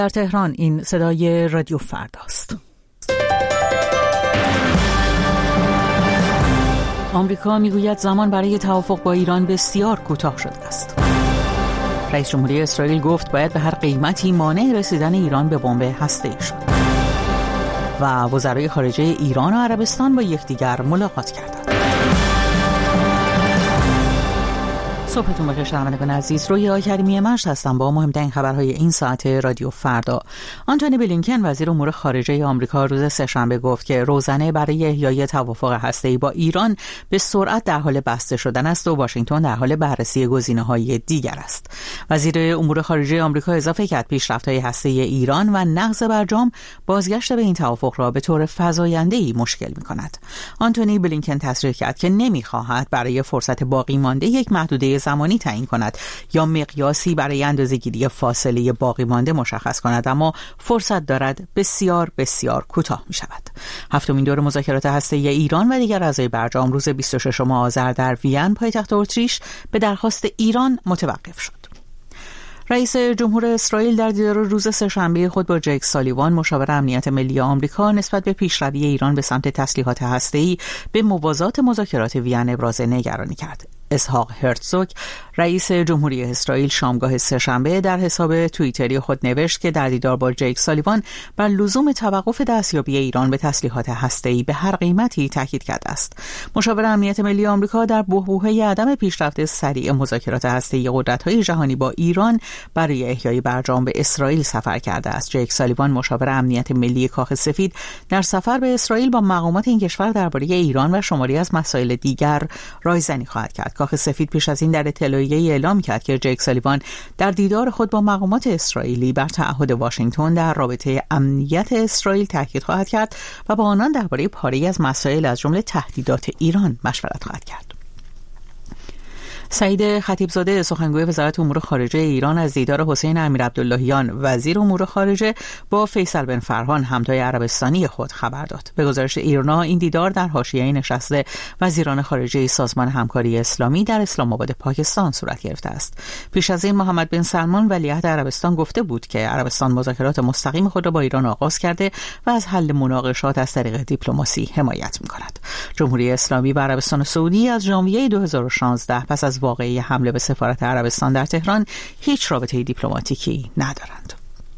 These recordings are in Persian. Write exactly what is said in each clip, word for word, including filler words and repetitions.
در تهران این صدای رادیو فرداست. آمریکا میگوید زمان برای توافق با ایران بسیار کوتاه شده است. رئیس جمهوری اسرائیل گفت باید به هر قیمتی مانع رسیدن ایران به بمب هسته‌ای شد. و وزرای خارجه ایران و عربستان با یکدیگر ملاقات کردند. صبحتون بخیر شنوندگان عزیز، رویا کریمی مشت هستم با مهمترین خبرهای این ساعت رادیو فردا. آنتونی بلینکن وزیر امور خارجه آمریکا روز سه‌شنبه گفت که روزنه برای احیای توافق هسته‌ای با ایران به سرعت در حال بسته شدن است و واشنگتن در حال بررسی گزینه‌های دیگر است. وزیر امور خارجه آمریکا اضافه کرد پیشرفت‌های هسته‌ای ایران و نقض برجام بازگشت به این توافق را به طور فزاینده‌ای مشکل می‌کند. آنتونی بلینکن تصریح کرد که نمی‌خواهد برای فرصت باقی مانده یک محدوده زمانی تعیین کند یا مقیاسی برای اندازه‌گیری فاصله باقی مانده مشخص کند، اما فرصت دارد بسیار بسیار کوتاه می شود. هفتمین دور مذاکرات هسته‌ای ایران و دیگر اعضای برجام روز بیست و ششم آذر در وین پایتخت اتریش به درخواست ایران متوقف شد. رئیس جمهور اسرائیل در دیدار روز سه‌شنبه خود با جیک سالیوان مشاور امنیت ملی آمریکا نسبت به پیشروی ایران به سمت تسلیحات هسته‌ای به موازات مذاکرات وین ابراز نگرانی کرد. اسحاق هرتزوگ رئیس جمهوری اسرائیل شامگاه سه‌شنبه در حساب توییتری خود نوشت که در دیدار با جیک سالیوان بر لزوم توقف دستیابی ایران به تسلیحات هسته‌ای به هر قیمتی تاکید کرده است. مشاور امنیت ملی آمریکا در بحبوحه عدم پیشرفت سریع مذاکرات هسته‌ای قدرت‌های جهانی با ایران برای احیای برجام به اسرائیل سفر کرده است. جیک سالیوان مشاور امنیت ملی کاخ سفید در سفر به اسرائیل با مقامات این کشور درباره ایران و شماری از مسائل دیگر رایزنی خواهد کرد. کاخ سفید پیش از این در اطلاعیه‌ای اعلام کرد که جیک سالیوان در دیدار خود با مقامات اسرائیلی بر تعهد واشنگتن در رابطه امنیت اسرائیل تاکید خواهد کرد و با آنان درباره پاره‌ای از مسائل از جمله تهدیدات ایران مشورت خواهد کرد. سعید خطیبزاده سخنگوی وزارت امور خارجه ایران از دیدار حسین امیرعبداللهیان وزیر امور خارجه با فیصل بن فرحان همتای عربستانی خود خبر داد. به گزارش ایرنا این دیدار در حاشیه نشست وزیران خارجه سازمان همکاری اسلامی در اسلام آباد پاکستان صورت گرفته است. پیش از این محمد بن سلمان ولیعهد عربستان گفته بود که عربستان مذاکرات مستقیم خود را با ایران آغاز کرده و از حل مناقشات از طریق دیپلماسی حمایت می‌کند. جمهوری اسلامی و عربستان سعودی از ژانویه دو هزار و شانزده پس از واقعی حمله به سفارت عربستان در تهران هیچ رابطه دیپلماتیکی ندارند.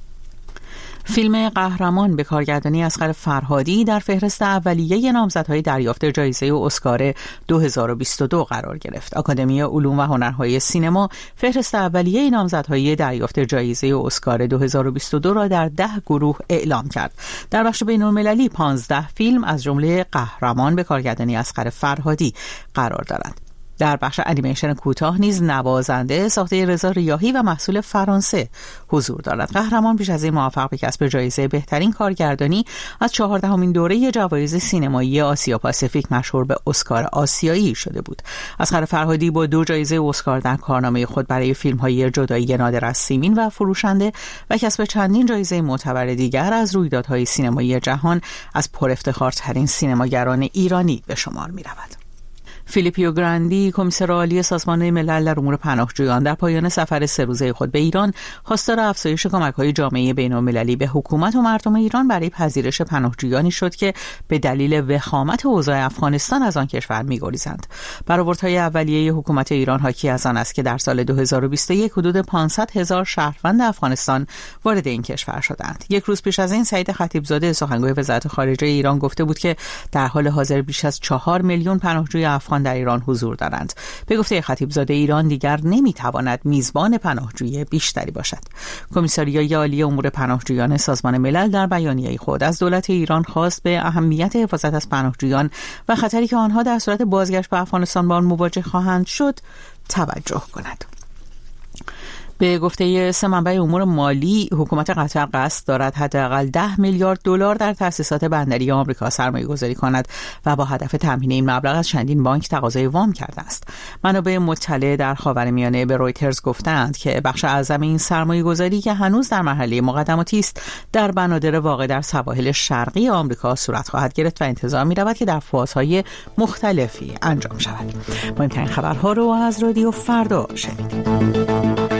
فیلم قهرمان به کارگردانی اصغر فرهادی در فهرست اولیه نامزدهای دریافت جایزه اسکار دو هزار و بیست و دو قرار گرفت. آکادمی علوم و هنرهای سینما فهرست اولیه نامزدهای دریافت جایزه اسکار دو هزار و بیست و دو را در ده گروه اعلام کرد. در بخش بین‌المللی پانزده فیلم از جمله قهرمان به کارگردانی اصغر فرهادی قرار دارند. در بخش انیمیشن کوتاه نیز نوازنده ساخته رضا ریاحی و محصول فرانسه حضور دارد. قهرمان پیش از این موفق به کسب جایزه بهترین کارگردانی از چهاردهمین دوره جوایز سینمایی آسیا پاسیفیک مشهور به اسکار آسیایی شده بود. اصغر فرهادی با دو جایزه اسکار در کارنامه خود برای فیلم‌های جدایی نادر از سیمین و فروشنده و کسب چندین جایزه معتبر دیگر از رویدادهای سینمایی جهان از پرافتخارترین سینماگران ایرانی به شمار می‌رود. فیلیپیو گراندی کمیسر عالی سازمان ملل در امور پناهجویان در پایان سفر سه روزه خود به ایران خواستار افزایش کمک‌های جامعه بین‌المللی به حکومت و مردم ایران برای پذیرش پناهجویانی شد که به دلیل وخامت اوضاع افغانستان از آن کشور می‌گریزند. برآوردهای اولیه حکومت ایران حاکی از آن است که در سال دو هزار و بیست و یک حدود پانصد هزار شهروند افغانستان وارد این کشور شدند. یک روز پیش از این سعید خطیبزاده سخنگوی وزارت خارجه ایران گفته بود که در حال حاضر بیش از چهار میلیون پناهجوی افغان در ایران حضور دارند. به گفته خطیبزاده ایران دیگر نمیتواند میزبان پناهجوی بیشتری باشد. کمیساریای عالی امور پناهجویان سازمان ملل در بیانیه خود از دولت ایران خواست به اهمیت حفاظت از پناهجویان و خطری که آنها در صورت بازگشت به افغانستان با آن مواجه خواهند شد توجه کند. به گفته سه منبع امور مالی، حکومت قطر قصد دارد حداقل ده میلیارد دلار در تأسیسات بندری آمریکا سرمایه گذاری کند و با هدف تامین این مبلغ از چندین بانک تقاضای وام کرده است. منابع مطلع در خاورمیانه به رویترز گفتند که بخش اعظم این سرمایه گذاری که هنوز در مرحله مقدماتی است در بنادر واقع در سواحل شرقی آمریکا صورت خواهد گرفت و انتظار می رود که در فازهای مختلفی انجام شود. مهمترین خبرها رو از رادیو فردا شنیدید.